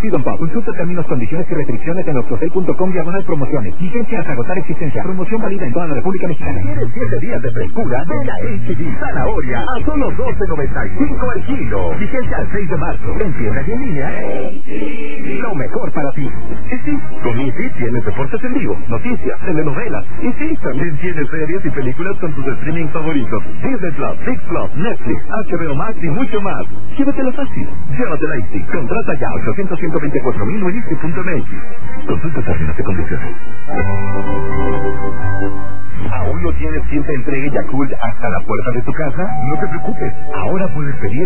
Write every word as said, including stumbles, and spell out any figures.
Season Pop. Consulta términos, condiciones y restricciones en oxocel punto com diagonal promociones. Vigencia hasta agotar existencia. Promoción válida en toda la República Mexicana. ¿Quieres siete días de frescura? Ven a H D Zanahoria a solo doce noventa y cinco al kilo. Vigencia al seis de marzo. En tienda y en línea. Lo mejor para ti. Y sí, con Easy tienes deportes en vivo, noticias, telenovelas. Y sí, también tienes series y películas con tus streaming favoritos. Disney Plus, Six Plus, Netflix, H B O Max y mucho más. Llévatela fácil. Llévatela Easy. Contrata ya ochocientos, ciento veinticuatro mil en easy punto m x. Consulta términos y condiciones. ¿Aún no tienes quien te entregue Yakult hasta la puerta de tu casa? No te preocupes. Ahora puedes pedir